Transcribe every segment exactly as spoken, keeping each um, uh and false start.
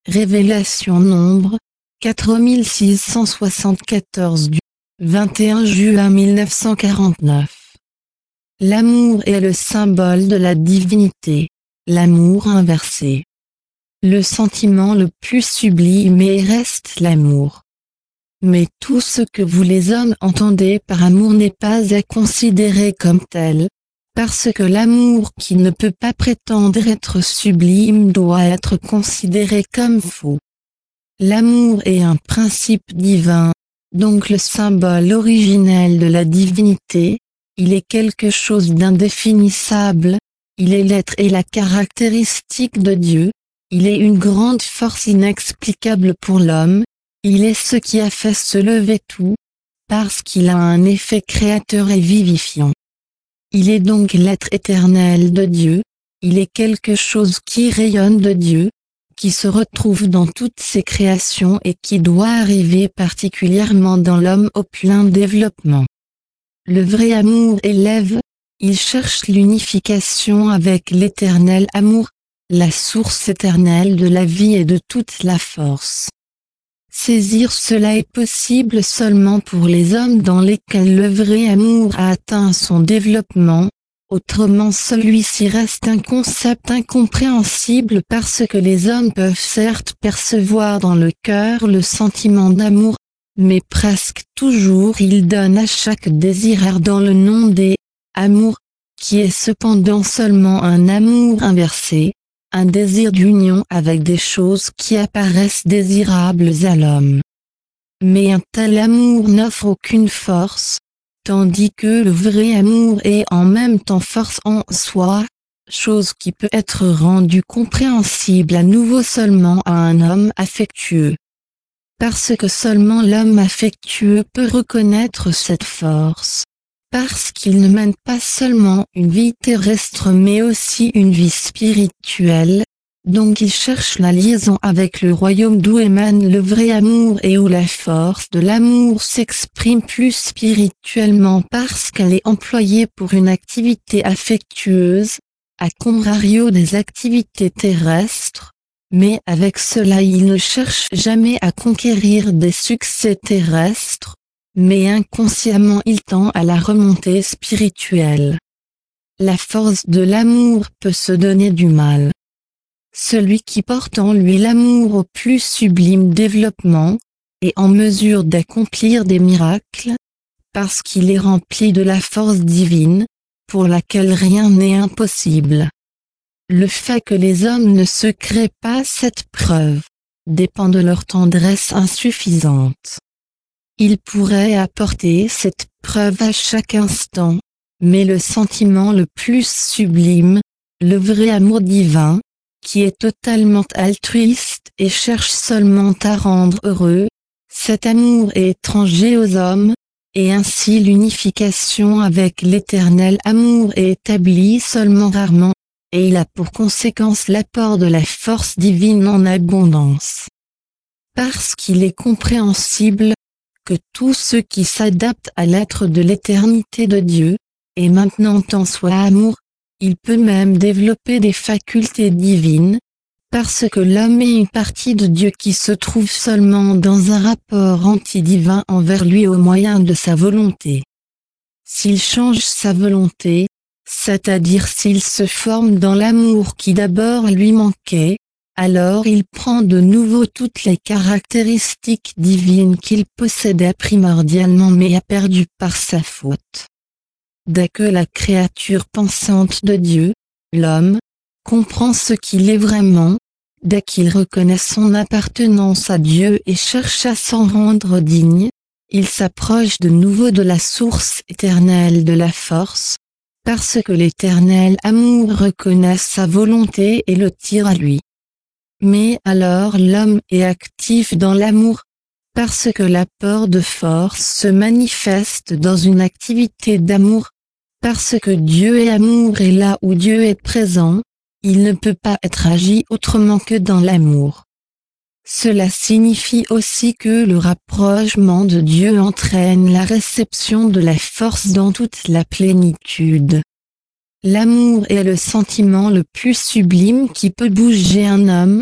Révélation Nombre, quatre mille six cent soixante-quatorze du vingt et un juin mille neuf cent quarante-neuf. L'amour est le symbole de la divinité, l'amour inversé. Le sentiment le plus sublime et reste l'amour. Mais tout ce que vous les hommes entendez par amour n'est pas à considérer comme tel, parce que l'amour qui ne peut pas prétendre être sublime doit être considéré comme faux. L'amour est un principe divin, donc le symbole originel de la divinité, il est quelque chose d'indéfinissable, il est l'être et la caractéristique de Dieu, il est une grande force inexplicable pour l'homme, il est ce qui a fait se lever tout, parce qu'il a un effet créateur et vivifiant. Il est donc l'être éternel de Dieu, il est quelque chose qui rayonne de Dieu, qui se retrouve dans toutes ses créations et qui doit arriver particulièrement dans l'homme au plein développement. Le vrai amour élève, il cherche l'unification avec l'éternel amour, la source éternelle de la vie et de toute la force. Saisir cela est possible seulement pour les hommes dans lesquels le vrai amour a atteint son développement, autrement celui-ci reste un concept incompréhensible parce que les hommes peuvent certes percevoir dans le cœur le sentiment d'amour, mais presque toujours ils donnent à chaque désir ardent le nom des « amours », qui est cependant seulement un amour inversé, un désir d'union avec des choses qui apparaissent désirables à l'homme. Mais un tel amour n'offre aucune force, tandis que le vrai amour est en même temps force en soi, chose qui peut être rendue compréhensible à nouveau seulement à un homme affectueux. Parce que seulement l'homme affectueux peut reconnaître cette force. Parce qu'il ne mène pas seulement une vie terrestre mais aussi une vie spirituelle, donc il cherche la liaison avec le royaume d'où émane le vrai amour et où la force de l'amour s'exprime plus spirituellement parce qu'elle est employée pour une activité affectueuse, à contrario des activités terrestres, mais avec cela il ne cherche jamais à conquérir des succès terrestres, mais inconsciemment il tend à la remontée spirituelle. La force de l'amour peut se donner du mal. Celui qui porte en lui l'amour au plus sublime développement, est en mesure d'accomplir des miracles, parce qu'il est rempli de la force divine, pour laquelle rien n'est impossible. Le fait que les hommes ne se créent pas cette preuve, dépend de leur tendresse insuffisante. Ils pourraient apporter cette preuve à chaque instant, mais le sentiment le plus sublime, le vrai amour divin, qui est totalement altruiste et cherche seulement à rendre heureux, cet amour est étranger aux hommes, et ainsi l'unification avec l'éternel amour est établie seulement rarement, et il a pour conséquence l'apport de la force divine en abondance. Parce qu'il est compréhensible, que tout ce qui s'adapte à l'être de l'éternité de Dieu, et maintenant en soi amour, il peut même développer des facultés divines, parce que l'homme est une partie de Dieu qui se trouve seulement dans un rapport anti-divin envers lui au moyen de sa volonté. S'il change sa volonté, c'est-à-dire s'il se forme dans l'amour qui d'abord lui manquait, alors il prend de nouveau toutes les caractéristiques divines qu'il possédait primordialement mais a perdues par sa faute. Dès que la créature pensante de Dieu, l'homme, comprend ce qu'il est vraiment, dès qu'il reconnaît son appartenance à Dieu et cherche à s'en rendre digne, il s'approche de nouveau de la source éternelle de la force, parce que l'éternel amour reconnaît sa volonté et le tire à lui. Mais alors l'homme est actif dans l'amour, parce que l'apport de force se manifeste dans une activité d'amour, parce que Dieu est amour et là où Dieu est présent, il ne peut pas être agi autrement que dans l'amour. Cela signifie aussi que le rapprochement de Dieu entraîne la réception de la force dans toute la plénitude. L'amour est le sentiment le plus sublime qui peut bouger un homme,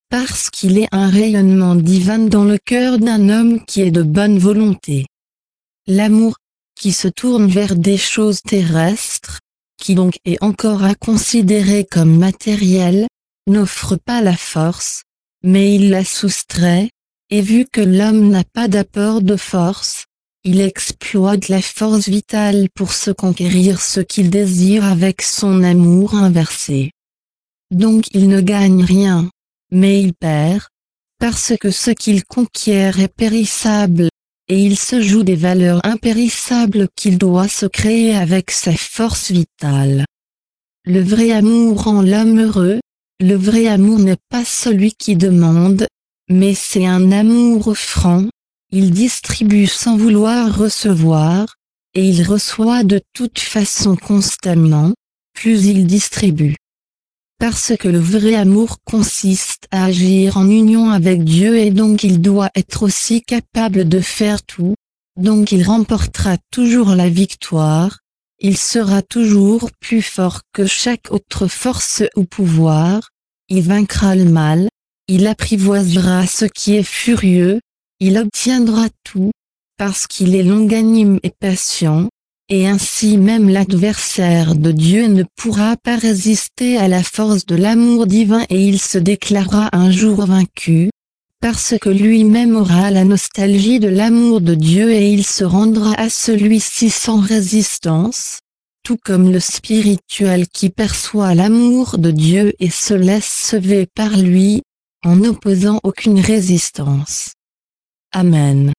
parce qu'il est un rayonnement divin dans le cœur d'un homme qui est de bonne volonté. L'amour, qui se tourne vers des choses terrestres, qui donc est encore à considérer comme matériel, n'offre pas la force, mais il la soustrait, et vu que l'homme n'a pas d'apport de force, il exploite la force vitale pour se conquérir ce qu'il désire avec son amour inversé. Donc il ne gagne rien, mais il perd, parce que ce qu'il conquiert est périssable, et il se joue des valeurs impérissables qu'il doit se créer avec sa force vitale. Le vrai amour rend l'homme heureux, le vrai amour n'est pas celui qui demande, mais c'est un amour offrant, il distribue sans vouloir recevoir, et il reçoit de toute façon constamment, plus il distribue. Parce que le vrai amour consiste à agir en union avec Dieu et donc il doit être aussi capable de faire tout, donc il remportera toujours la victoire, il sera toujours plus fort que chaque autre force ou pouvoir, il vaincra le mal, il apprivoisera ce qui est furieux, il obtiendra tout, parce qu'il est longanime et patient, et ainsi même l'adversaire de Dieu ne pourra pas résister à la force de l'amour divin et il se déclarera un jour vaincu, parce que lui-même aura la nostalgie de l'amour de Dieu et il se rendra à celui-ci sans résistance, tout comme le spirituel qui perçoit l'amour de Dieu et se laisse sauver par lui, en n'opposant aucune résistance. Amen.